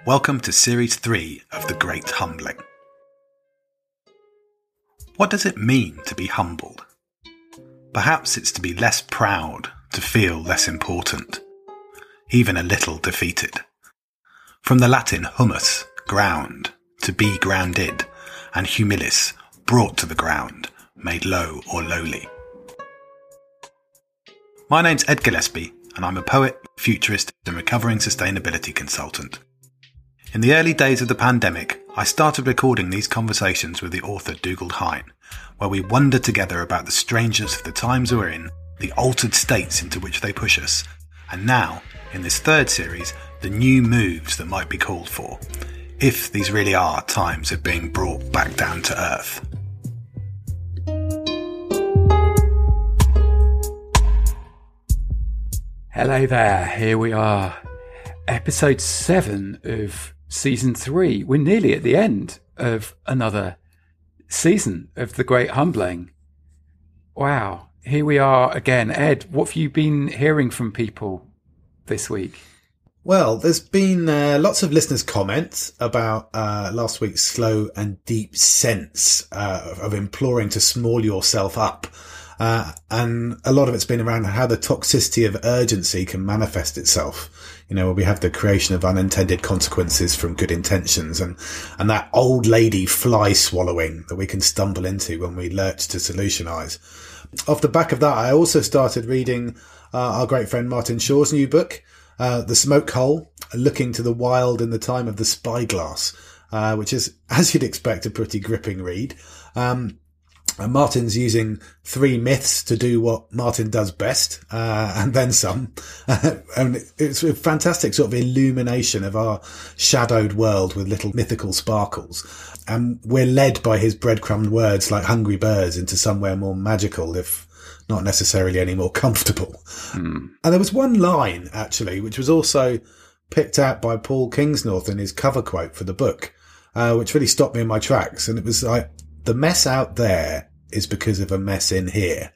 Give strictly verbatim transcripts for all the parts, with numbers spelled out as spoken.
Welcome to Series three of The Great Humbling. What does it mean to be humbled? Perhaps it's to be less proud, to feel less important, even a little defeated. From the Latin humus, ground, to be grounded, and humilis, brought to the ground, made low or lowly. My name's Ed Gillespie, and I'm a poet, futurist, and recovering sustainability consultant. In the early days of the pandemic, I started recording these conversations with the author Dougal Hine, where we wonder together about the strangeness of the times we're in, the altered states into which they push us, and now, in this third series, the new moves that might be called for, if these really are times of being brought back down to earth. Hello there, here we are. Episode seven of season three. We're nearly at the end of another season of The Great Humbling. Wow, here we are again. Ed, what have you been hearing from people this week? Well, there's been uh, lots of listeners' comments about uh, last week's slow and deep sense uh, of imploring to small yourself up. Uh, and a lot of it's been around how the toxicity of urgency can manifest itself. You know, where we have the creation of unintended consequences from good intentions and, and that old lady fly swallowing that we can stumble into when we lurch to solutionize. Off the back of that, I also started reading uh, our great friend Martin Shaw's new book, uh, The Smoke Hole, Looking to the Wild in the Time of the Spyglass, uh, which is, as you'd expect, a pretty gripping read. Um, And Martin's using three myths to do what Martin does best, uh, and then some. And it's a fantastic sort of illumination of our shadowed world with little mythical sparkles. And we're led by his breadcrumb words like hungry birds into somewhere more magical, if not necessarily any more comfortable. Mm. And there was one line, actually, which was also picked out by Paul Kingsnorth in his cover quote for the book, uh, which really stopped me in my tracks. And it was like, the mess out there is because of a mess in here.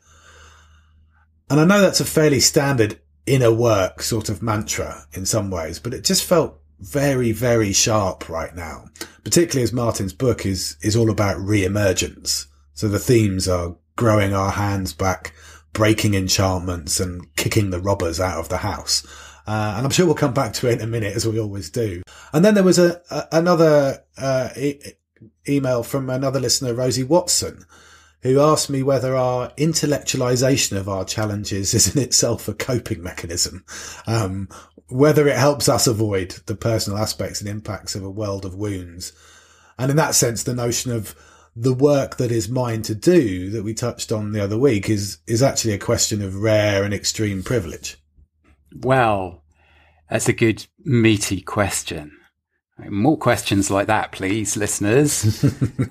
And I know that's a fairly standard inner work sort of mantra in some ways, but it just felt very, very sharp right now, particularly as Martin's book is, is all about re-emergence. So the themes are growing our hands back, breaking enchantments and kicking the robbers out of the house. Uh, and I'm sure we'll come back to it in a minute, as we always do. And then there was a, a another, uh, e- email from another listener, Rosie Watson, who asked me whether our intellectualization of our challenges is in itself a coping mechanism, um, whether it helps us avoid the personal aspects and impacts of a world of wounds. And in that sense, the notion of the work that is mine to do that we touched on the other week is, is actually a question of rare and extreme privilege. Well, that's a good meaty question. More questions like that, please, listeners.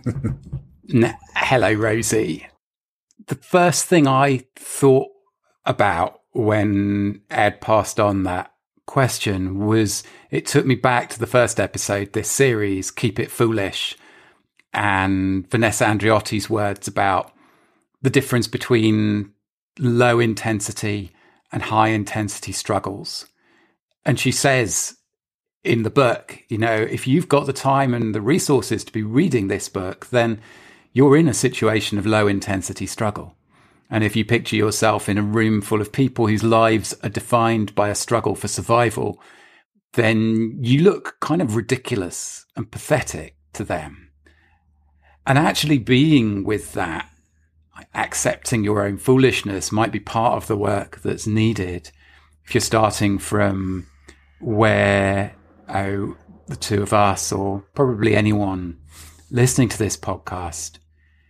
N- Hello, Rosie. The first thing I thought about when Ed passed on that question was it took me back to the first episode, this series, Keep It Foolish, and Vanessa Andriotti's words about the difference between low intensity and high intensity struggles. And she says, in the book, you know, if you've got the time and the resources to be reading this book, then you're in a situation of low intensity struggle. And if you picture yourself in a room full of people whose lives are defined by a struggle for survival, then you look kind of ridiculous and pathetic to them. And actually being with that, accepting your own foolishness might be part of the work that's needed if you're starting from where Oh, the two of us, or probably anyone listening to this podcast,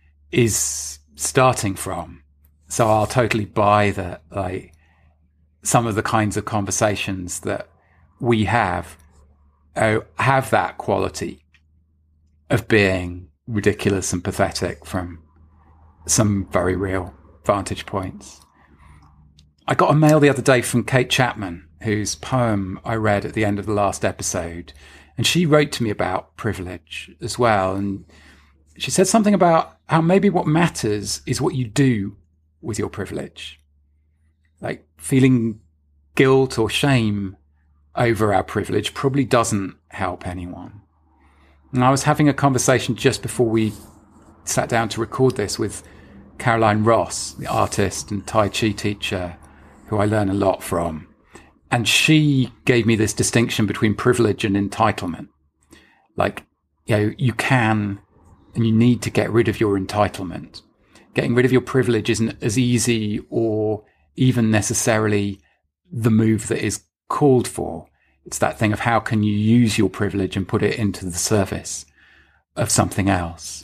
is starting from. So I'll totally buy that, like, some of the kinds of conversations that we have oh, have that quality of being ridiculous and pathetic from some very real vantage points. I got a mail the other day from Kate Chapman, whose poem I read at the end of the last episode. And she wrote to me about privilege as well. And she said something about how maybe what matters is what you do with your privilege. Like feeling guilt or shame over our privilege probably doesn't help anyone. And I was having a conversation just before we sat down to record this with Caroline Ross, the artist and Tai Chi teacher who I learn a lot from. And she gave me this distinction between privilege and entitlement. Like, you know, you can and you need to get rid of your entitlement. Getting rid of your privilege isn't as easy or even necessarily the move that is called for. It's that thing of how can you use your privilege and put it into the service of something else.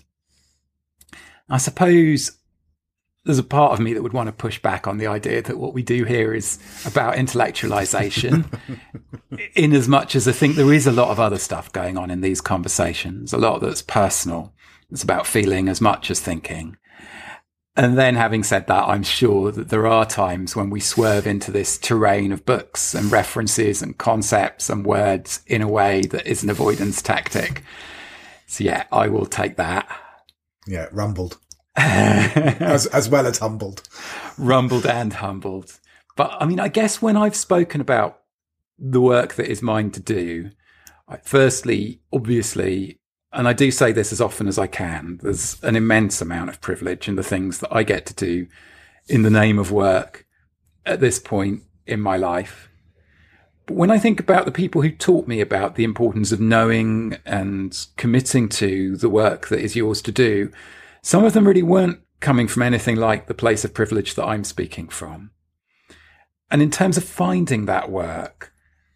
I suppose there's a part of me that would want to push back on the idea that what we do here is about intellectualization, in as much as I think there is a lot of other stuff going on in these conversations, a lot that's personal. It's about feeling as much as thinking. And then having said that, I'm sure that there are times when we swerve into this terrain of books and references and concepts and words in a way that is an avoidance tactic. So yeah, I will take that. Yeah, rumbled. as, as well as humbled. Rumbled and humbled. But I mean, I guess when I've spoken about the work that is mine to do, firstly, obviously, and I do say this as often as I can, there's an immense amount of privilege in the things that I get to do in the name of work at this point in my life. But when I think about the people who taught me about the importance of knowing and committing to the work that is yours to do, some of them really weren't coming from anything like the place of privilege that I'm speaking from. And in terms of finding that work,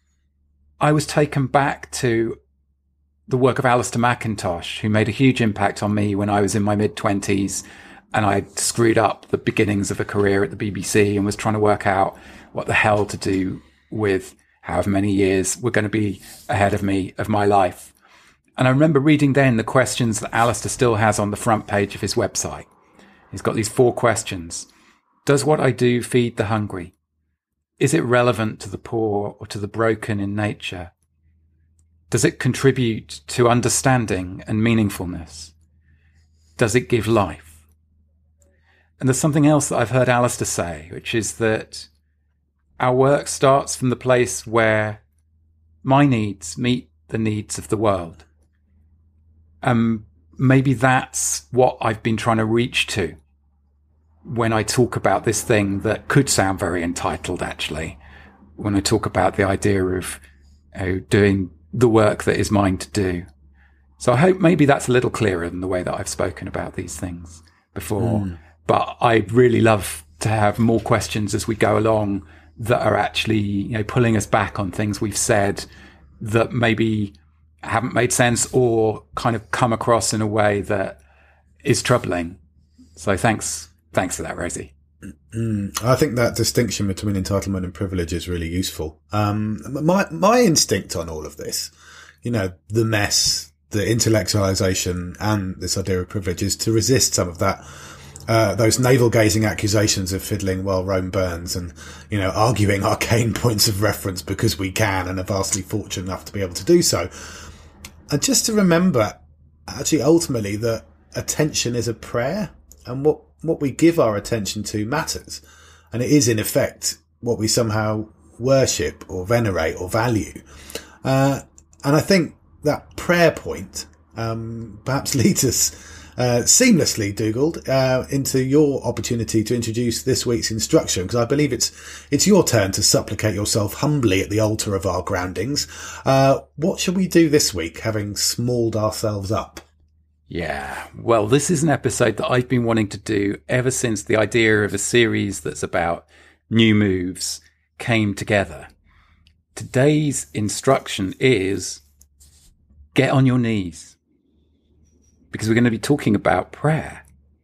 I was taken back to the work of Alistair McIntosh, who made a huge impact on me when I was in my mid-twenties and I screwed up the beginnings of a career at the B B C and was trying to work out what the hell to do with however many years were going to be ahead of me, of my life. And I remember reading then the questions that Alistair still has on the front page of his website. He's got these four questions. Does what I do feed the hungry? Is it relevant to the poor or to the broken in nature? Does it contribute to understanding and meaningfulness? Does it give life? And there's something else that I've heard Alistair say, which is that our work starts from the place where my needs meet the needs of the world. Um, maybe that's what I've been trying to reach to when I talk about this thing that could sound very entitled, actually, when I talk about the idea of you know, doing the work that is mine to do. So I hope maybe that's a little clearer than the way that I've spoken about these things before. Mm. But I'd really love to have more questions as we go along that are actually, you know, pulling us back on things we've said that maybe haven't made sense or kind of come across in a way that is troubling. So thanks. Thanks for that, Rosie. Mm, I think that distinction between entitlement and privilege is really useful. Um, my, my instinct on all of this, you know, the mess, the intellectualization and this idea of privilege is to resist some of that, uh, those navel-gazing accusations of fiddling while Rome burns and, you know, arguing arcane points of reference because we can and are vastly fortunate enough to be able to do so. And just to remember, actually, ultimately, that attention is a prayer and what what we give our attention to matters. And it is, in effect, what we somehow worship or venerate or value. Uh, and I think that prayer point um, perhaps leads us uh, seamlessly, Dugald, uh, into your opportunity to introduce this week's instruction, because I believe it's it's your turn to supplicate yourself humbly at the altar of our groundings. Uh, what shall we do this week, having smalled ourselves up? Yeah, well, this is an episode that I've been wanting to do ever since the idea of a series that's about new moves came together. Today's instruction is get on your knees, because we're going to be talking about prayer.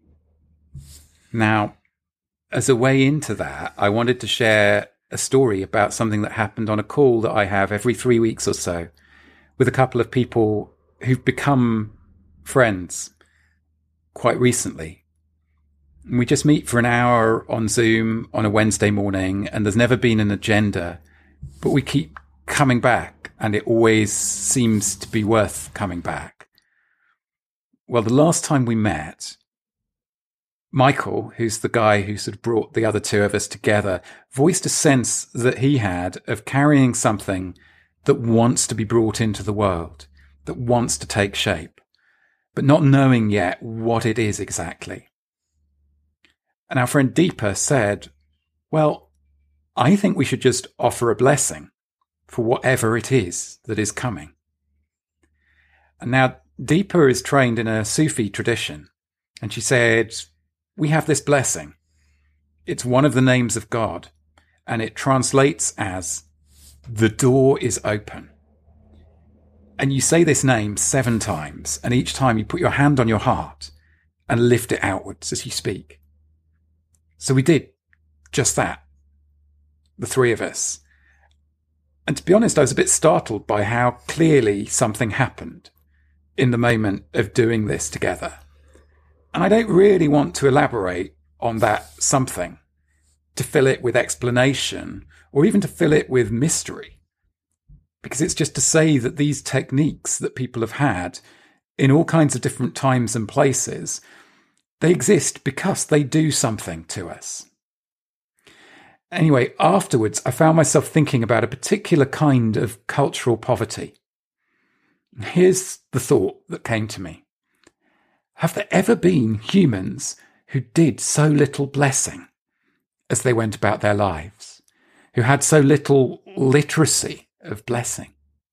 Now, as a way into that, I wanted to share a story about something that happened on a call that I have every three weeks or so with a couple of people who've become friends quite recently. We just meet for an hour on Zoom on a Wednesday morning, and there's never been an agenda, but we keep coming back, and it always seems to be worth coming back. Well, the last time we met, Michael, who's the guy who sort of brought the other two of us together, voiced a sense that he had of carrying something that wants to be brought into the world, that wants to take shape, but not knowing yet what it is exactly. And our friend Deepa said, well, I think we should just offer a blessing for whatever it is that is coming. And now Deepa is trained in a Sufi tradition, and she said, we have this blessing. It's one of the names of God, and it translates as, the door is open. And you say this name seven times, and each time you put your hand on your heart and lift it outwards as you speak. So we did just that, the three of us. And to be honest, I was a bit startled by how clearly something happened in the moment of doing this together. And I don't really want to elaborate on that something, to fill it with explanation, or even to fill it with mystery. Because it's just to say that these techniques that people have had in all kinds of different times and places, they exist because they do something to us. Anyway, afterwards, I found myself thinking about a particular kind of cultural poverty. Here's the thought that came to me. Have there ever been humans who did so little blessing as they went about their lives, who had so little literacy of blessing?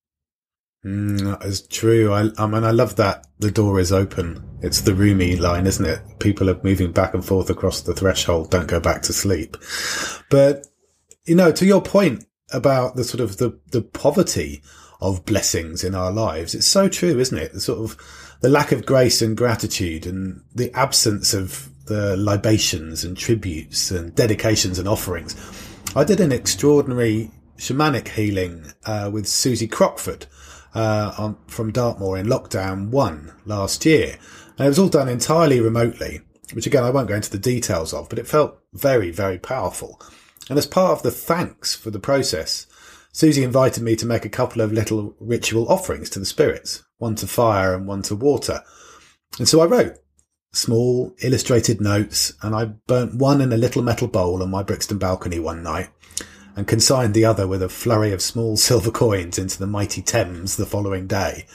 Mm, that is true. I, I mean, I love that the door is open. It's the Rumi line, isn't it? People are moving back and forth across the threshold. Don't go back to sleep. But, you know, to your point about the sort of the, the poverty of blessings in our lives, it's so true, isn't it? The sort of the lack of grace and gratitude and the absence of the libations and tributes and dedications and offerings. I did an extraordinary shamanic healing uh, with Susie Crockford uh, on, from Dartmoor in lockdown one last year. And it was all done entirely remotely, which again, I won't go into the details of, but it felt very, very powerful. And as part of the thanks for the process, Susie invited me to make a couple of little ritual offerings to the spirits, one to fire and one to water. And so I wrote small illustrated notes, and I burnt one in a little metal bowl on my Brixton balcony one night and consigned the other with a flurry of small silver coins into the mighty Thames the following day.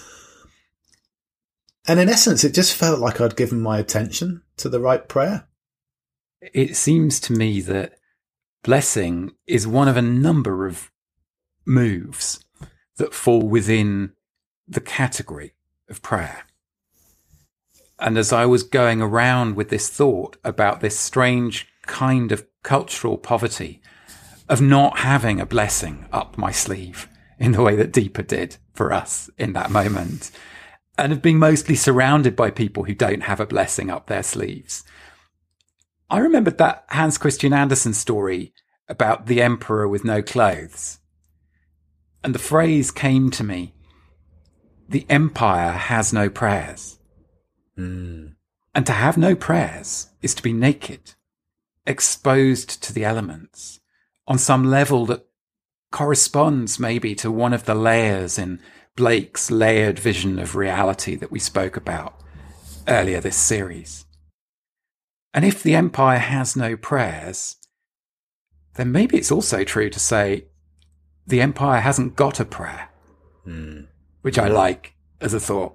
And in essence, it just felt like I'd given my attention to the right prayer. It seems to me that blessing is one of a number of moves that fall within the category of prayer. And as I was going around with this thought about this strange kind of cultural poverty of not having a blessing up my sleeve in the way that Deepa did for us in that moment, and of being mostly surrounded by people who don't have a blessing up their sleeves, I remembered that Hans Christian Andersen story about the emperor with no clothes. And the phrase came to me, the empire has no prayers. Mm. And to have no prayers is to be naked, exposed to the elements, on some level that corresponds maybe to one of the layers in Blake's layered vision of reality that we spoke about earlier this series. And if the empire has no prayers, then maybe it's also true to say the empire hasn't got a prayer, mm. which I like as a thought.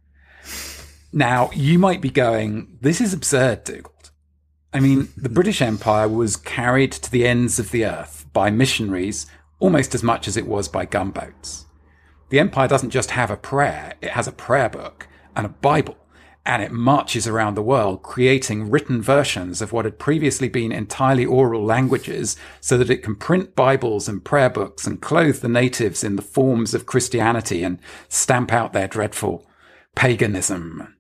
Now, you might be going, this is absurd, Dougal. I mean, the British Empire was carried to the ends of the earth by missionaries almost as much as it was by gunboats. The empire doesn't just have a prayer, it has a prayer book and a Bible, and it marches around the world creating written versions of what had previously been entirely oral languages so that it can print Bibles and prayer books and clothe the natives in the forms of Christianity and stamp out their dreadful paganism.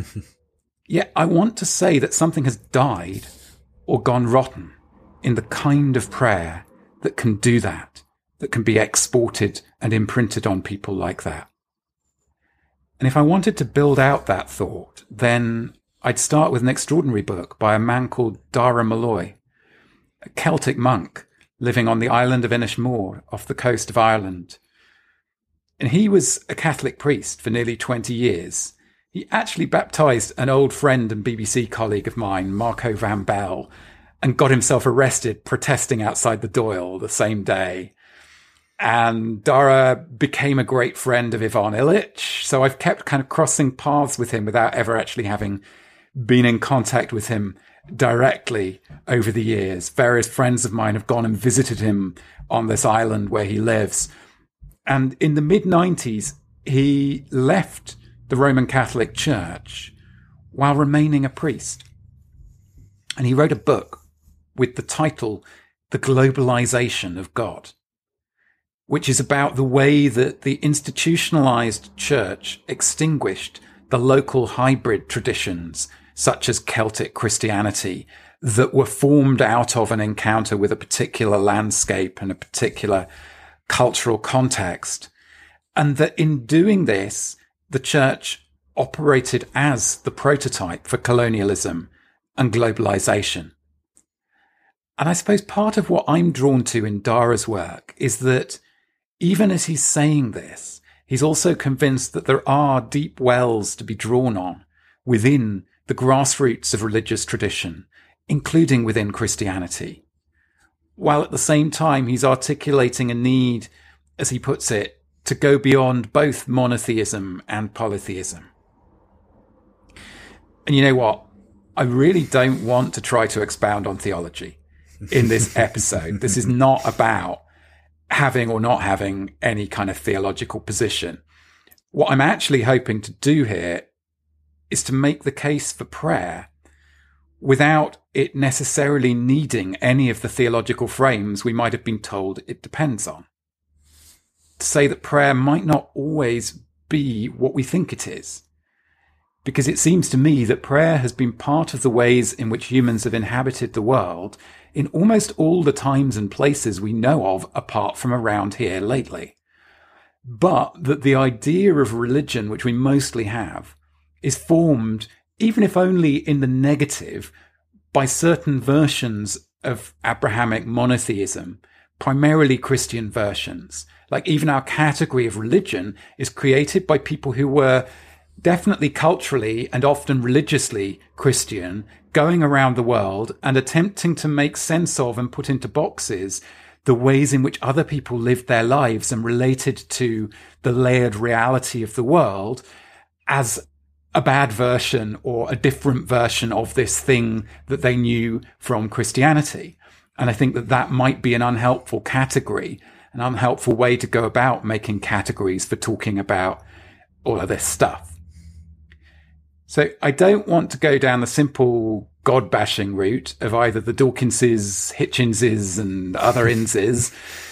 Yet I want to say that something has died or gone rotten in the kind of prayer that can do that, that can be exported and imprinted on people like that. And if I wanted to build out that thought, then I'd start with an extraordinary book by a man called Dara Malloy, a Celtic monk living on the island of Inishmore off the coast of Ireland. And he was a Catholic priest for nearly twenty years. He actually baptized an old friend and B B C colleague of mine, Marco Van Bell, and got himself arrested protesting outside the Dáil the same day. And Dara became a great friend of Ivan Illich. So I've kept kind of crossing paths with him without ever actually having been in contact with him directly over the years. Various friends of mine have gone and visited him on this island where he lives. And in the mid nineties, he left the Roman Catholic Church while remaining a priest. And he wrote a book with the title, The Globalization of God, which is about the way that the institutionalized church extinguished the local hybrid traditions, such as Celtic Christianity, that were formed out of an encounter with a particular landscape and a particular cultural context. And that in doing this, the church operated as the prototype for colonialism and globalization. And I suppose part of what I'm drawn to in Dara's work is that even as he's saying this, he's also convinced that there are deep wells to be drawn on within the grassroots of religious tradition, including within Christianity, while at the same time he's articulating a need, as he puts it, to go beyond both monotheism and polytheism. And you know what? I really don't want to try to expound on theology in this episode. This is not about having or not having any kind of theological position. What I'm actually hoping to do here is to make the case for prayer without it necessarily needing any of the theological frames we might have been told it depends on. To say that prayer might not always be what we think it is. Because it seems to me that prayer has been part of the ways in which humans have inhabited the world in almost all the times and places we know of, apart from around here lately. But that the idea of religion, which we mostly have, is formed, even if only in the negative, by certain versions of Abrahamic monotheism, primarily Christian versions. Like even our category of religion is created by people who were definitely culturally and often religiously Christian, going around the world and attempting to make sense of and put into boxes the ways in which other people lived their lives and related to the layered reality of the world as a bad version or a different version of this thing that they knew from Christianity. And I think that that might be an unhelpful category, an unhelpful way to go about making categories for talking about all of this stuff. So I don't want to go down the simple God-bashing route of either the Dawkinses, Hitchinses and other Inses,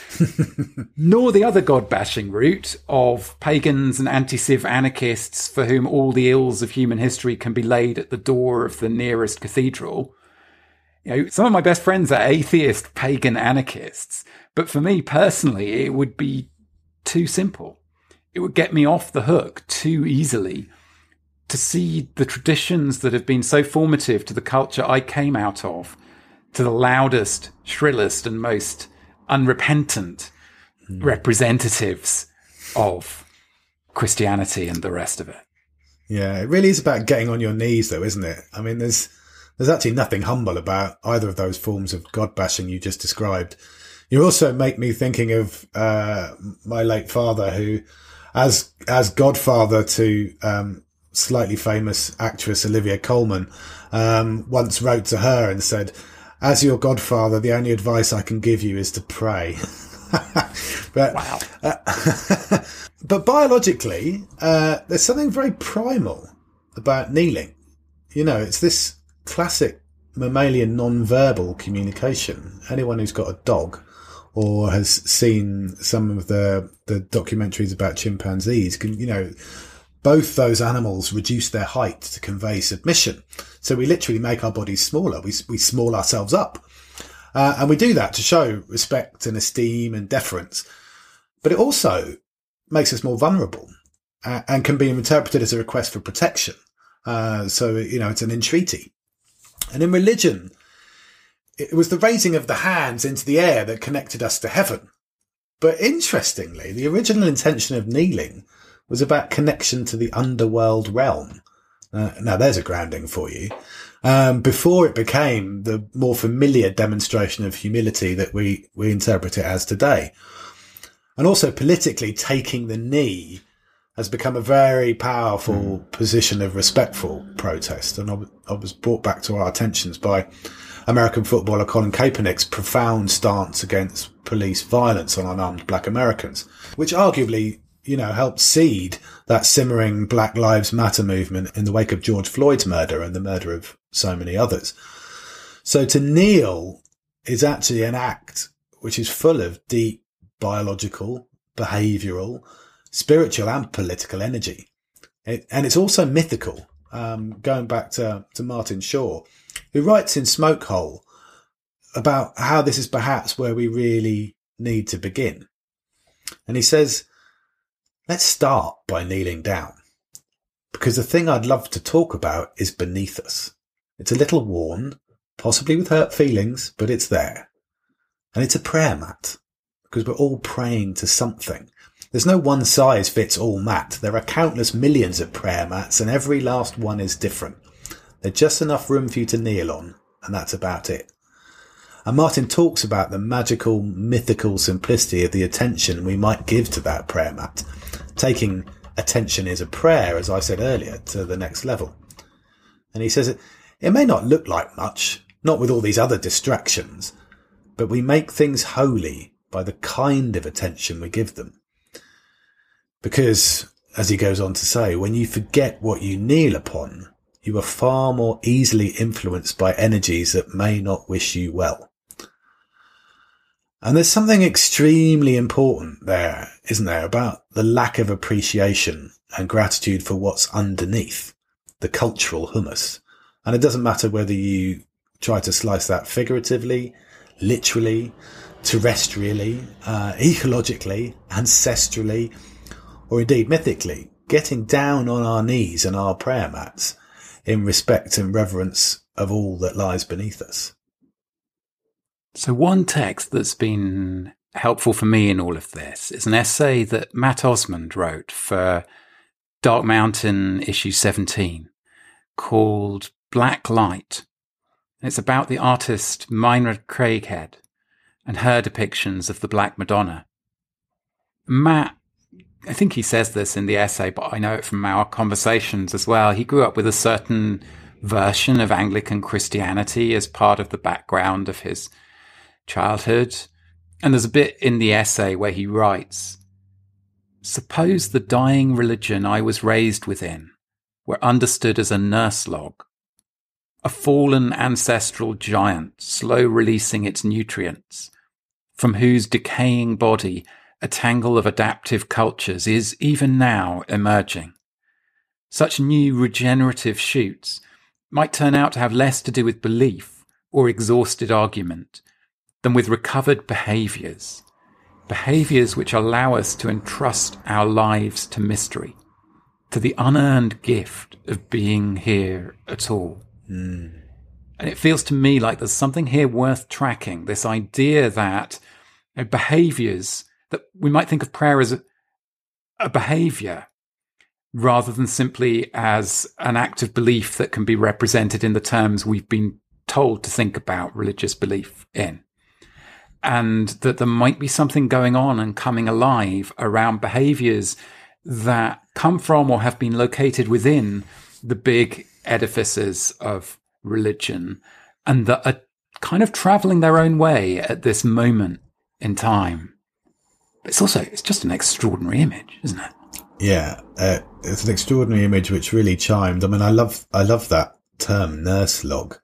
nor the other God-bashing route of pagans and anti-civ anarchists for whom all the ills of human history can be laid at the door of the nearest cathedral. You know, some of my best friends are atheist, pagan anarchists, but for me personally, it would be too simple. It would get me off the hook too easily to see the traditions that have been so formative to the culture I came out of, to the loudest, shrillest, and most unrepentant mm. representatives of Christianity and the rest of it. Yeah, it really is about getting on your knees, though, isn't it? I mean, there's there's actually nothing humble about either of those forms of God-bashing you just described. You also make me thinking of uh, my late father, who, as as godfather to um, slightly famous actress Olivia Colman, um, once wrote to her and said, "As your godfather, the only advice I can give you is to pray." but, wow. Uh, but biologically, uh, there's something very primal about kneeling. You know, it's this classic mammalian non-verbal communication. Anyone who's got a dog or has seen some of the, the documentaries about chimpanzees can, you know, both those animals reduce their height to convey submission. So we literally make our bodies smaller. We, we small ourselves up. Uh, and we do that to show respect and esteem and deference. But it also makes us more vulnerable uh, and can be interpreted as a request for protection. Uh, so, you know, it's an entreaty. And in religion, it was the raising of the hands into the air that connected us to heaven. But interestingly, the original intention of kneeling was about connection to the underworld realm. Uh, now, there's a grounding for you. Um, before it became the more familiar demonstration of humility that we, we interpret it as today. And also politically, taking the knee has become a very powerful mm. position of respectful protest. And I, I was brought back to our attentions by American footballer Colin Kaepernick's profound stance against police violence on unarmed black Americans, which arguably, you know, helped seed that simmering Black Lives Matter movement in the wake of George Floyd's murder and the murder of so many others. So to kneel is actually an act which is full of deep biological, behavioural, spiritual and political energy. It, and it's also mythical, um, going back to, to Martin Shaw, who writes in Smokehole about how this is perhaps where we really need to begin. And he says, let's start by kneeling down, because the thing I'd love to talk about is beneath us. It's a little worn, possibly with hurt feelings, but it's there. And it's a prayer mat, because we're all praying to something. There's no one size fits all mat. There are countless millions of prayer mats, and every last one is different. There's just enough room for you to kneel on, and that's about it. And Martin talks about the magical, mythical simplicity of the attention we might give to that prayer mat, taking attention is a prayer, as I said earlier, to the next level. And he says it, it may not look like much, not with all these other distractions, but we make things holy by the kind of attention we give them. Because, as he goes on to say, when you forget what you kneel upon, you are far more easily influenced by energies that may not wish you well. And there's something extremely important there, isn't there, about the lack of appreciation and gratitude for what's underneath, the cultural hummus. And it doesn't matter whether you try to slice that figuratively, literally, terrestrially, uh, ecologically, ancestrally, or indeed mythically, getting down on our knees and our prayer mats in respect and reverence of all that lies beneath us. So one text that's been helpful for me in all of this is an essay that Matt Osmond wrote for Dark Mountain issue seventeen called Black Light. It's about the artist Myra Craighead and her depictions of the Black Madonna. Matt, I think he says this in the essay, but I know it from our conversations as well. He grew up with a certain version of Anglican Christianity as part of the background of his childhood. And there's a bit in the essay where he writes, suppose the dying religion I was raised within were understood as a nurse log, a fallen ancestral giant slow releasing its nutrients, from whose decaying body a tangle of adaptive cultures is even now emerging. Such new regenerative shoots might turn out to have less to do with belief or exhausted argument than with recovered behaviours, behaviours which allow us to entrust our lives to mystery, to the unearned gift of being here at all. Mm. And it feels to me like there's something here worth tracking, this idea that you know, behaviours, that we might think of prayer as a, a behaviour rather than simply as an act of belief that can be represented in the terms we've been told to think about religious belief in. And that there might be something going on and coming alive around behaviours that come from or have been located within the big edifices of religion and that are kind of travelling their own way at this moment in time. But it's also, it's just an extraordinary image, isn't it? Yeah, uh, it's an extraordinary image which really chimed. I mean, I love, I love that term, nurse log.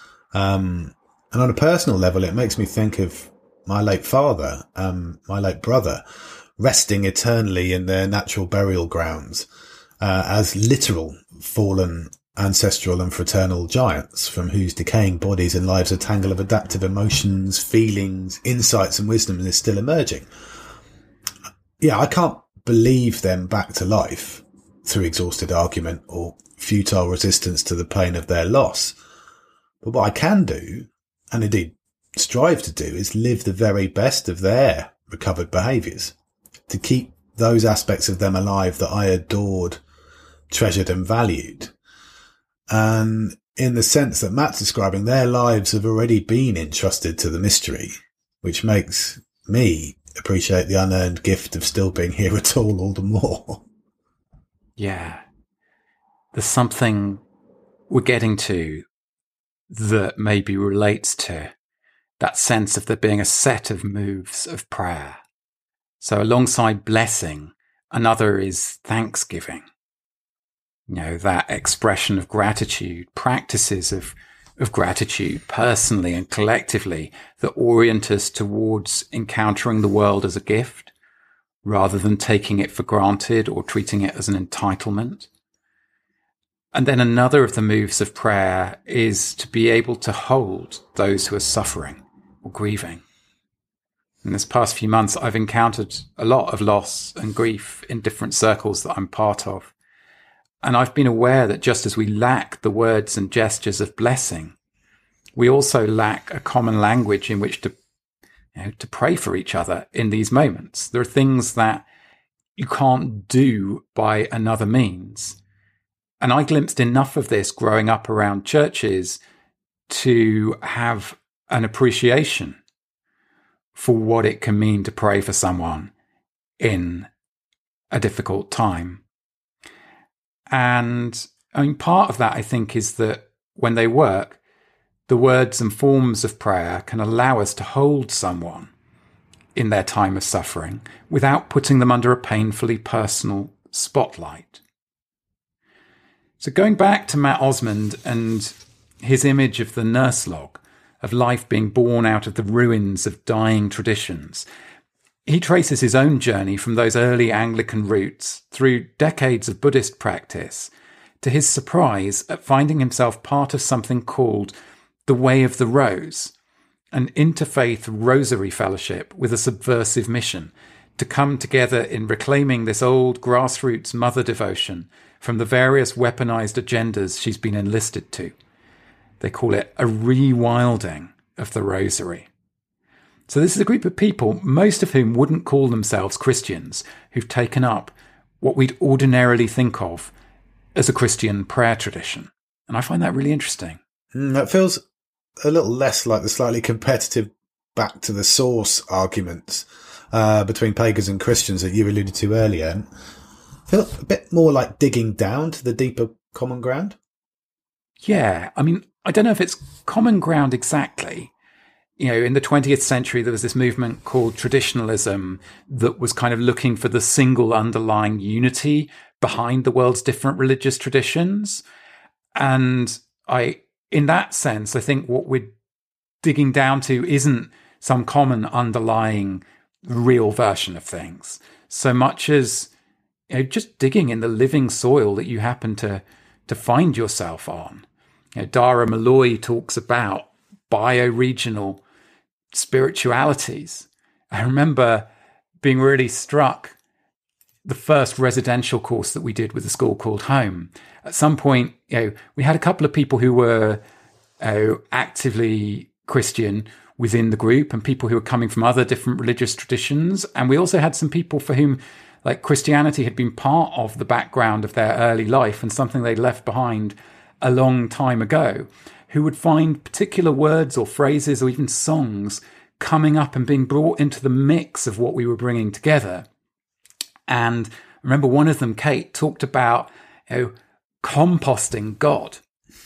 Um, and on a personal level, it makes me think of my late father, um, my late brother, resting eternally in their natural burial grounds, uh, as literal fallen ancestral and fraternal giants from whose decaying bodies and lives a tangle of adaptive emotions, feelings, insights and wisdom is still emerging. Yeah, I can't believe them back to life through exhausted argument or futile resistance to the pain of their loss. But what I can do, and indeed strive to do, is live the very best of their recovered behaviours, to keep those aspects of them alive that I adored, treasured and valued. And in the sense that Matt's describing, their lives have already been entrusted to the mystery, which makes me appreciate the unearned gift of still being here at all, all the more. Yeah. There's something we're getting to that maybe relates to that sense of there being a set of moves of prayer. So alongside blessing, another is thanksgiving. You know, that expression of gratitude, practices of, of gratitude personally and collectively that orient us towards encountering the world as a gift rather than taking it for granted or treating it as an entitlement. And then another of the moves of prayer is to be able to hold those who are suffering or grieving. In this past few months, I've encountered a lot of loss and grief in different circles that I'm part of. And I've been aware that just as we lack the words and gestures of blessing, we also lack a common language in which to, you know, to pray for each other in these moments. There are things that you can't do by another means. And I glimpsed enough of this growing up around churches to have an appreciation for what it can mean to pray for someone in a difficult time. And I mean, part of that, I think, is that when they work, the words and forms of prayer can allow us to hold someone in their time of suffering without putting them under a painfully personal spotlight. So going back to Matt Osmond and his image of the nurse log, of life being born out of the ruins of dying traditions, he traces his own journey from those early Anglican roots through decades of Buddhist practice to his surprise at finding himself part of something called the Way of the Rose, an interfaith rosary fellowship with a subversive mission to come together in reclaiming this old grassroots mother devotion from the various weaponized agendas she's been enlisted to. They call it a rewilding of the rosary. So this is a group of people, most of whom wouldn't call themselves Christians, who've taken up what we'd ordinarily think of as a Christian prayer tradition. And I find that really interesting. Mm, that feels a little less like the slightly competitive back to the source arguments uh, between pagans and Christians that you alluded to earlier. I feel a bit more like digging down to the deeper common ground. Yeah, I mean, I don't know if it's common ground exactly. You know, in the twentieth century, there was this movement called traditionalism that was kind of looking for the single underlying unity behind the world's different religious traditions. And I, in that sense, I think what we're digging down to isn't some common underlying real version of things, so much as, you know, just digging in the living soil that you happen to, to find yourself on. You know, Dara Malloy talks about bioregional spiritualities. I remember being really struck the first residential course that we did with a school called Home. At some point, you know, we had a couple of people who were uh, actively Christian within the group and people who were coming from other different religious traditions. And we also had some people for whom like Christianity had been part of the background of their early life and something they left behind a long time ago, who would find particular words or phrases or even songs coming up and being brought into the mix of what we were bringing together. And I remember one of them, Kate, talked about, you know, composting God.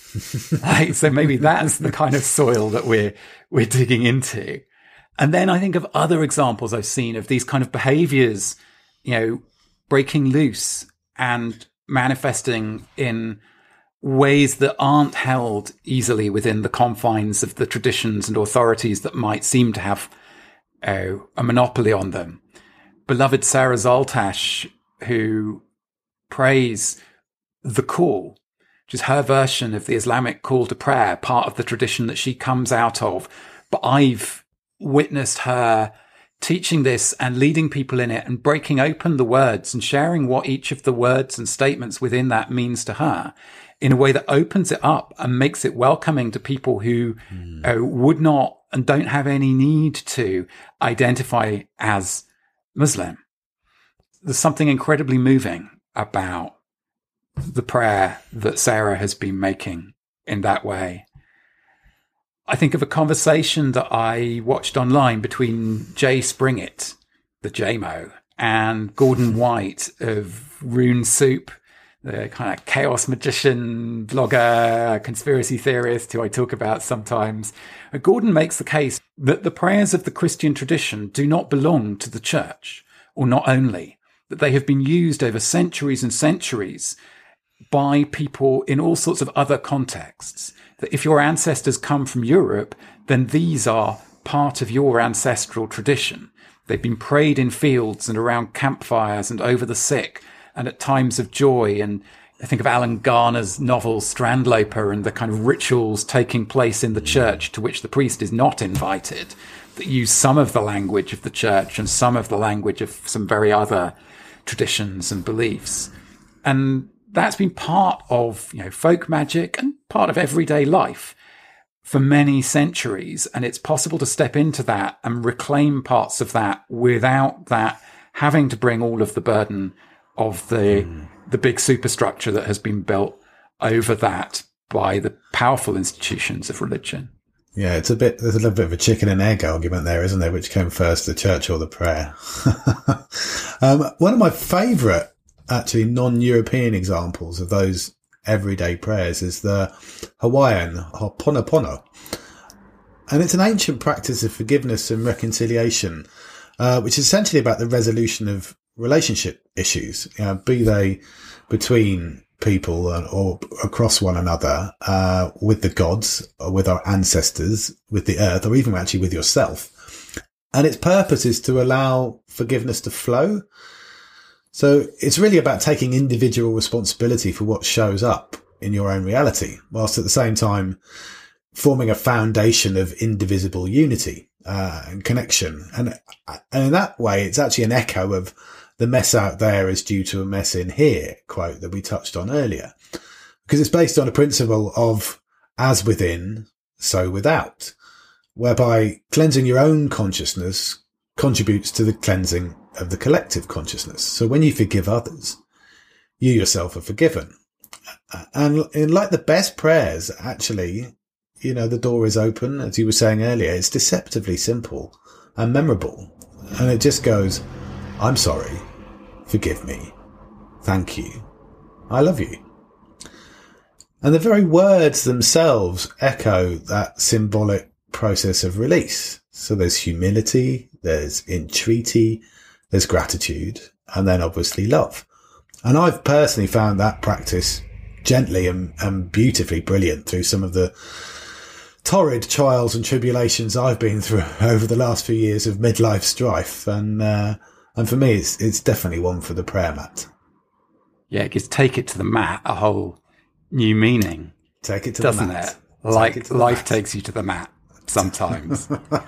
Like, so maybe that's the kind of soil that we're we're digging into. And then I think of other examples I've seen of these kind of behaviors, you know, breaking loose and manifesting in ways that aren't held easily within the confines of the traditions and authorities that might seem to have uh, a monopoly on them. Beloved Sarah Zoltash, who prays the call, which is her version of the Islamic call to prayer, part of the tradition that she comes out of. But I've witnessed her teaching this and leading people in it and breaking open the words and sharing what each of the words and statements within that means to her in a way that opens it up and makes it welcoming to people who mm. uh, would not and don't have any need to identify as Muslim. There's something incredibly moving about the prayer that Sarah has been making in that way. I think of a conversation that I watched online between Jay Springett, the J M O, and Gordon White of Rune Soup, the kind of chaos magician, blogger, conspiracy theorist who I talk about sometimes. Gordon makes the case that the prayers of the Christian tradition do not belong to the church, or not only, that they have been used over centuries and centuries by people in all sorts of other contexts. That if your ancestors come from Europe, then these are part of your ancestral tradition. They've been prayed in fields and around campfires and over the sick and at times of joy. And I think of Alan Garner's novel Strandloper and the kind of rituals taking place in the church to which the priest is not invited, that use some of the language of the church and some of the language of some very other traditions and beliefs. And that's been part of, you know, folk magic and part of everyday life for many centuries. And it's possible to step into that and reclaim parts of that without that having to bring all of the burden of the mm. the big superstructure that has been built over that by the powerful institutions of religion. Yeah, it's a bit, there's a little bit of a chicken and egg argument there, isn't there? Which came first, the church or the prayer? um, one of my favourite, actually, non-European examples of those everyday prayers is the Hawaiian Ho'oponopono. And it's an ancient practice of forgiveness and reconciliation, uh, which is essentially about the resolution of relationship issues, you know, be they between people or across one another, uh, with the gods, or with our ancestors, with the earth, or even actually with yourself. And its purpose is to allow forgiveness to flow. So it's really about taking individual responsibility for what shows up in your own reality, whilst at the same time forming a foundation of indivisible unity, uh, and connection. And, and in that way, it's actually an echo of the mess out there is due to a mess in here quote that we touched on earlier, because it's based on a principle of as within, so without, whereby cleansing your own consciousness contributes to the cleansing of the collective consciousness. So when you forgive others, you yourself are forgiven. And in like the best prayers, actually, you know, the door is open, as you were saying earlier. It's deceptively simple and memorable. And it just goes, I'm sorry, forgive me, thank you, I love you. And the very words themselves echo that symbolic process of release. So there's humility, there's entreaty, there's gratitude, and then obviously love. And I've personally found that practice gently and, and beautifully brilliant through some of the torrid trials and tribulations I've been through over the last few years of midlife strife. And, uh, and for me, it's, it's definitely one for the prayer mat. Yeah, it gives take it to the mat a whole new meaning. Take it to doesn't the mat. Doesn't it? Like it to the life mat. takes you to the mat sometimes.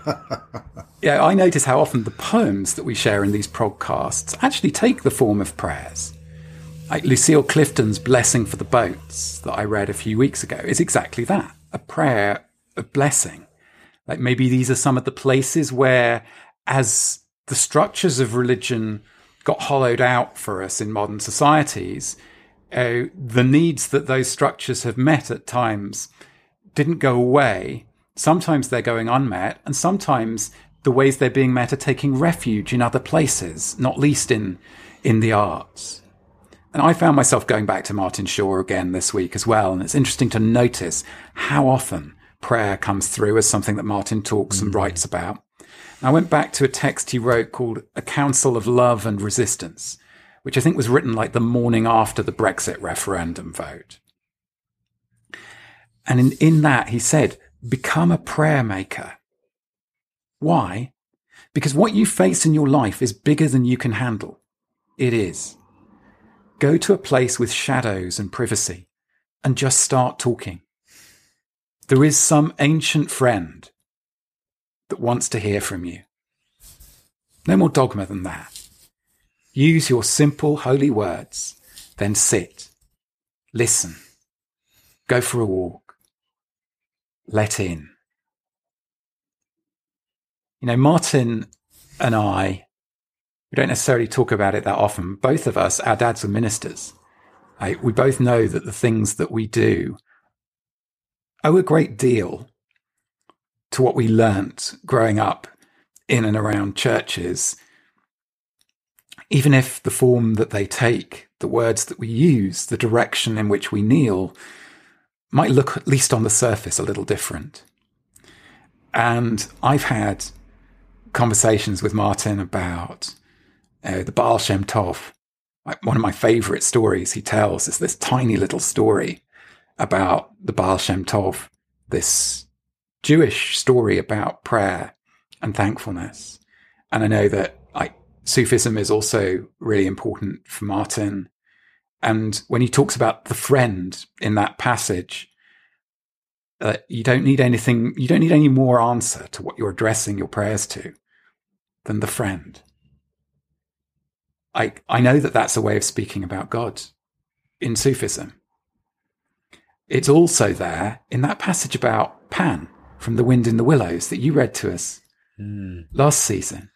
Yeah, I notice how often the poems that we share in these podcasts actually take the form of prayers. Like Lucille Clifton's Blessing for the Boats that I read a few weeks ago is exactly that, a prayer of blessing. Like maybe these are some of the places where, as the structures of religion got hollowed out for us in modern societies, uh, the needs that those structures have met at times didn't go away. Sometimes they're going unmet, and sometimes the ways they're being met are taking refuge in other places, not least in, in the arts. And I found myself going back to Martin Shaw again this week as well. And it's interesting to notice how often prayer comes through as something that Martin talks mm-hmm. and writes about. And I went back to a text he wrote called A Council of Love and Resistance, which I think was written like the morning after the Brexit referendum vote. And in, in that, he said, become a prayer maker. Why? Because what you face in your life is bigger than you can handle. It is. Go to a place with shadows and privacy and just start talking. There is some ancient friend that wants to hear from you. No more dogma than that. Use your simple, holy words, then sit, listen, go for a walk, let in. You know, Martin and I, we don't necessarily talk about it that often. Both of us, our dads were ministers. Right? We both know that the things that we do owe a great deal to what we learnt growing up in and around churches even if the form that they take, the words that we use, the direction in which we kneel, might look, at least on the surface, a little different. And I've had conversations with Martin about uh, the Baal Shem Tov. One of my favourite stories he tells is this tiny little story about the Baal Shem Tov, this Jewish story about prayer and thankfulness. And I know that like Sufism is also really important for Martin. And when he talks about the friend in that passage, uh, you don't need anything, you don't need any more answer to what you're addressing your prayers to than the friend. I, I know that that's a way of speaking about God in Sufism. It's also there in that passage about Pan from The Wind in the Willows that you read to us mm. last season.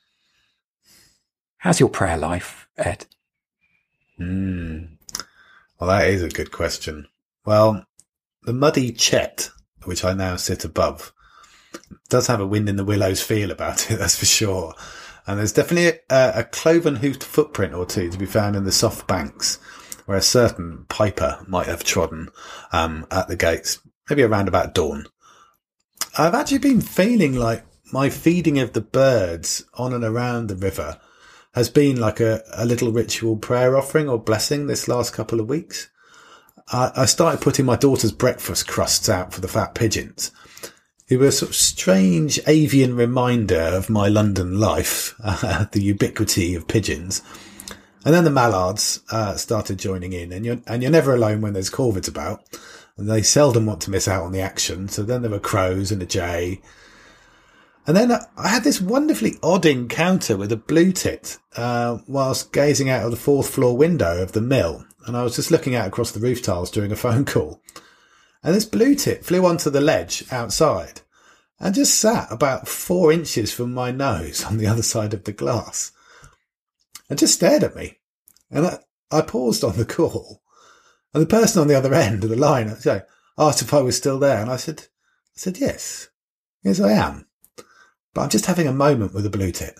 How's your prayer life, Ed? Mm. Well, that is a good question. Well, the muddy Chet, which I now sit above, does have a Wind in the Willows feel about it, that's for sure. And there's definitely a, a cloven-hoofed footprint or two to be found in the soft banks where a certain piper might have trodden um, at the gates, maybe around about dawn. I've actually been feeling like my feeding of the birds on and around the river has been like a, a little ritual prayer offering or blessing this last couple of weeks. I, I started putting my daughter's breakfast crusts out for the fat pigeons. It was a sort of strange avian reminder of my London life, uh, the ubiquity of pigeons. And then the mallards uh, started joining in, and you're, and you're never alone when there's corvids about. And they seldom want to miss out on the action. So then there were crows and a jay. And then I had this wonderfully odd encounter with a blue tit uh, whilst gazing out of the fourth floor window of the mill. And I was just looking out across the roof tiles during a phone call. And this blue tit flew onto the ledge outside and just sat about four inches from my nose on the other side of the glass and just stared at me. And I, I paused on the call, and the person on the other end of the line asked if I was still there. And I said, I said, yes, yes, I am. But I'm just having a moment with a blue tit.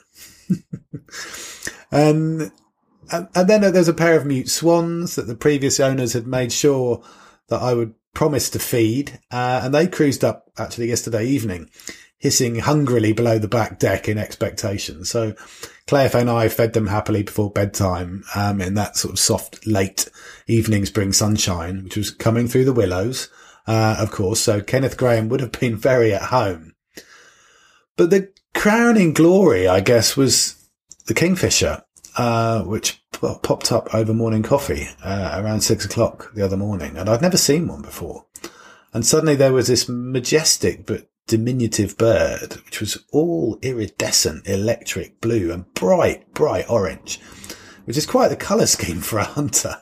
and, and, and then there's a pair of mute swans that the previous owners had made sure that I would promised to feed, uh, and they cruised up actually yesterday evening, hissing hungrily below the back deck in expectation. So Claire and I fed them happily before bedtime, um, in that sort of soft, late evening spring sunshine, which was coming through the willows, uh, of course. So Kenneth Graham would have been very at home. But the crowning glory, I guess, was the kingfisher, uh, which popped up over morning coffee uh, around six o'clock the other morning, and I'd never seen one before. And suddenly there was this majestic but diminutive bird, which was all iridescent electric blue and bright, bright orange, which is quite the colour scheme for a hunter.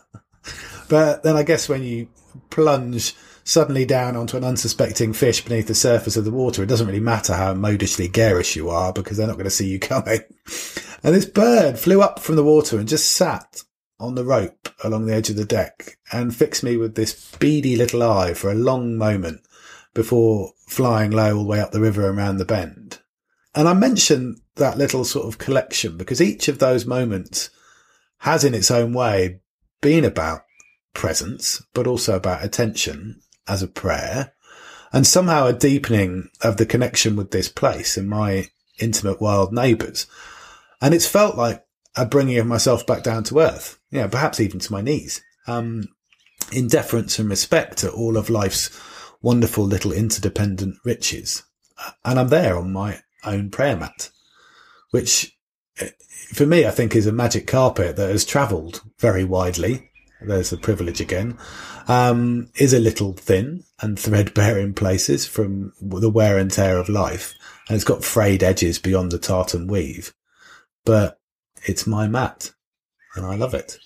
But then I guess when you plunge suddenly down onto an unsuspecting fish beneath the surface of the water, it doesn't really matter how modishly garish you are, because they're not going to see you coming. And this bird flew up from the water and just sat on the rope along the edge of the deck and fixed me with this beady little eye for a long moment before flying low all the way up the river around the bend. And I mention that little sort of collection because each of those moments has in its own way been about presence, but also about attention as a prayer, and somehow a deepening of the connection with this place and my intimate wild neighbours. And it's felt like a bringing of myself back down to earth, yeah, perhaps even to my knees, um, in deference and respect to all of life's wonderful little interdependent riches. And I'm there on my own prayer mat, which for me, I think is a magic carpet that has travelled very widely. There's the privilege again, um, is a little thin and threadbare in places from the wear and tear of life. And it's got frayed edges beyond the tartan weave. But it's my mat, and I love it.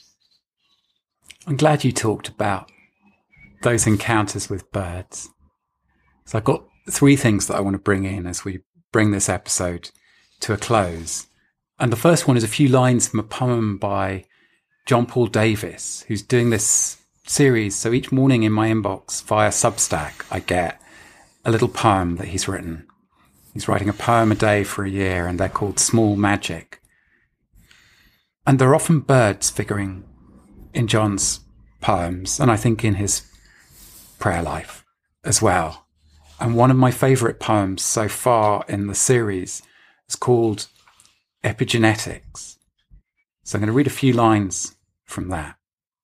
I'm glad you talked about those encounters with birds. So I've got three things that I want to bring in as we bring this episode to a close. And the first one is a few lines from a poem by John Paul Davis, who's doing this series. So each morning in my inbox via Substack, I get a little poem that he's written. He's writing a poem a day for a year, and they're called Small Magic. And there are often birds figuring in John's poems, and I think in his prayer life as well. And one of my favourite poems so far in the series is called Epigenetics. So I'm going to read a few lines from that.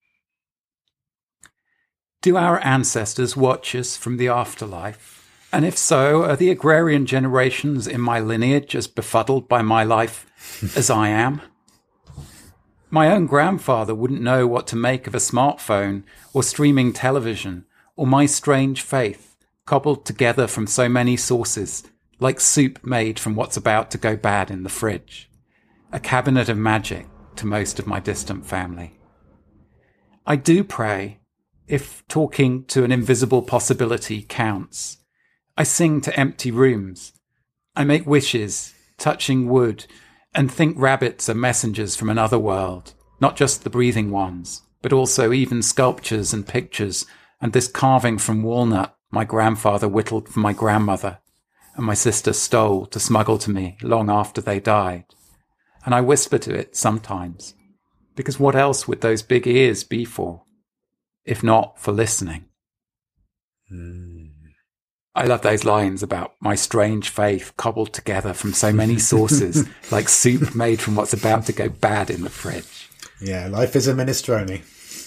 Do our ancestors watch us from the afterlife? And if so, are the agrarian generations in my lineage as befuddled by my life as I am? My own grandfather wouldn't know what to make of a smartphone or streaming television or my strange faith, cobbled together from so many sources, like soup made from what's about to go bad in the fridge. A cabinet of magic to most of my distant family. I do pray, if talking to an invisible possibility counts. I sing to empty rooms. I make wishes, touching wood, and think rabbits are messengers from another world, not just the breathing ones, but also even sculptures and pictures, and this carving from walnut my grandfather whittled for my grandmother, and my sister stole to smuggle to me long after they died. And I whisper to it sometimes, because what else would those big ears be for, if not for listening? Mm. I love those lines about my strange faith cobbled together from so many sources, like soup made from what's about to go bad in the fridge. Yeah, life is a minestrone.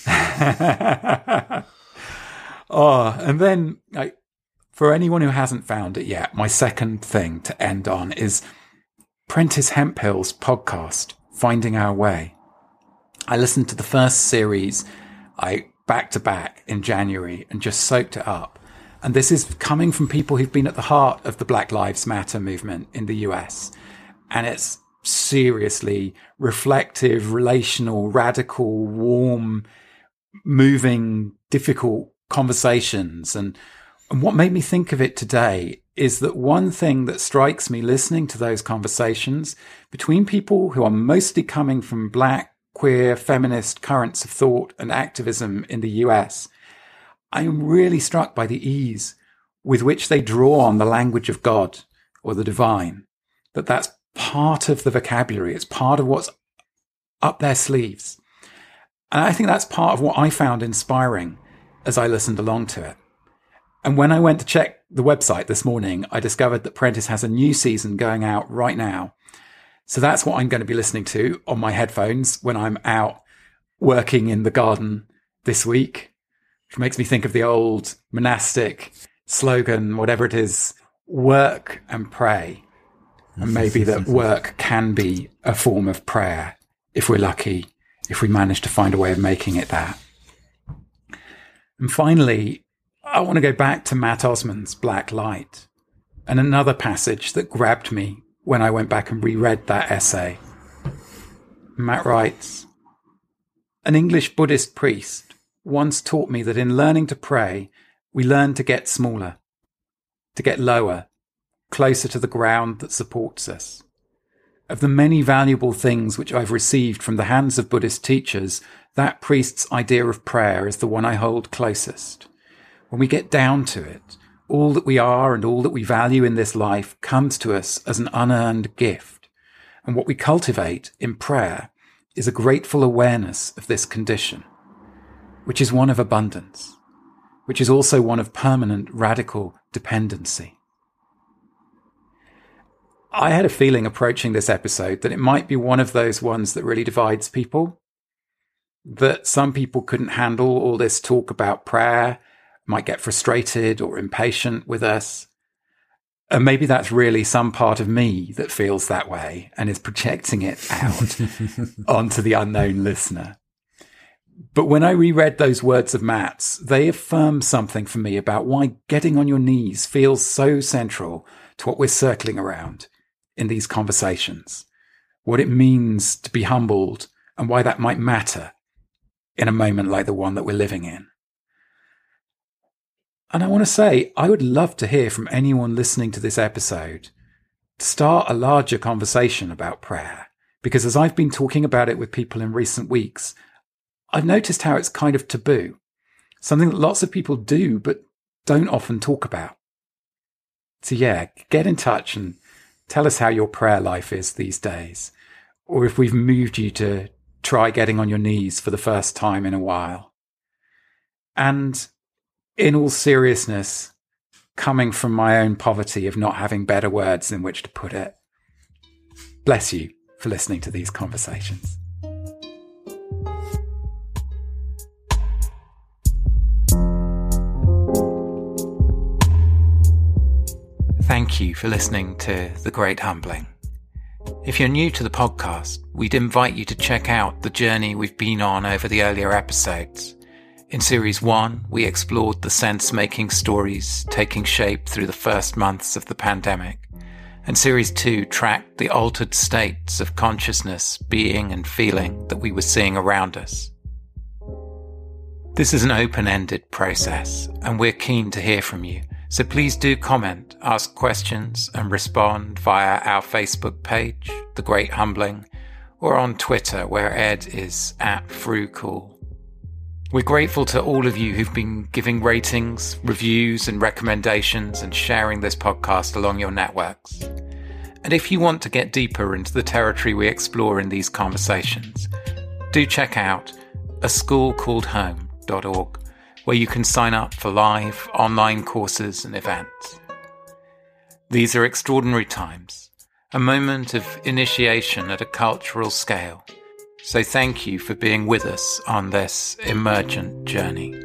Oh, and then like, for anyone who hasn't found it yet, my second thing to end on is Prentice Hemphill's podcast, Finding Our Way. I listened to the first series I back to back in January and just soaked it up. And this is coming from people who've been at the heart of the Black Lives Matter movement in the U S. And it's seriously reflective, relational, radical, warm, moving, difficult conversations. And, and what made me think of it today is that one thing that strikes me listening to those conversations between people who are mostly coming from Black, queer, feminist currents of thought and activism in the U S, I am really struck by the ease with which they draw on the language of God or the divine, that that's part of the vocabulary. It's part of what's up their sleeves. And I think that's part of what I found inspiring as I listened along to it. And when I went to check the website this morning, I discovered that Prentice has a new season going out right now. So that's what I'm going to be listening to on my headphones when I'm out working in the garden this week. Which makes me think of the old monastic slogan, whatever it is, work and pray. And maybe that work can be a form of prayer, if we're lucky, if we manage to find a way of making it that. And finally, I want to go back to Matt Osman's Black Light, and another passage that grabbed me when I went back and reread that essay. Matt writes, an English Buddhist priest once taught me that in learning to pray, we learn to get smaller, to get lower, closer to the ground that supports us. Of the many valuable things which I've received from the hands of Buddhist teachers, that priest's idea of prayer is the one I hold closest. When we get down to it, all that we are and all that we value in this life comes to us as an unearned gift. And what we cultivate in prayer is a grateful awareness of this condition, which is one of abundance, which is also one of permanent radical dependency. I had a feeling approaching this episode that it might be one of those ones that really divides people, that some people couldn't handle all this talk about prayer, might get frustrated or impatient with us. And maybe that's really some part of me that feels that way and is projecting it out onto the unknown listener. But when I reread those words of Matt's, they affirm something for me about why getting on your knees feels so central to what we're circling around in these conversations, what it means to be humbled and why that might matter in a moment like the one that we're living in. And I want to say, I would love to hear from anyone listening to this episode to start a larger conversation about prayer, because as I've been talking about it with people in recent weeks, I've noticed how it's kind of taboo, something that lots of people do but don't often talk about. So yeah, get in touch and tell us how your prayer life is these days, or if we've moved you to try getting on your knees for the first time in a while. And in all seriousness, coming from my own poverty of not having better words in which to put it, bless you for listening to these conversations. Thank you for listening to The Great Humbling. If you're new to the podcast, we'd invite you to check out the journey we've been on over the earlier episodes. In Series one, we explored the sense-making stories taking shape through the first months of the pandemic. And Series two tracked the altered states of consciousness, being and feeling that we were seeing around us. This is an open-ended process, and we're keen to hear from you. So please do comment, ask questions, and respond via our Facebook page, The Great Humbling, or on Twitter, where Ed is at FruCool. We're grateful to all of you who've been giving ratings, reviews, and recommendations and sharing this podcast along your networks. And if you want to get deeper into the territory we explore in these conversations, do check out a school called home dot org. where you can sign up for live online courses and events. These are extraordinary times, a moment of initiation at a cultural scale. So thank you for being with us on this emergent journey.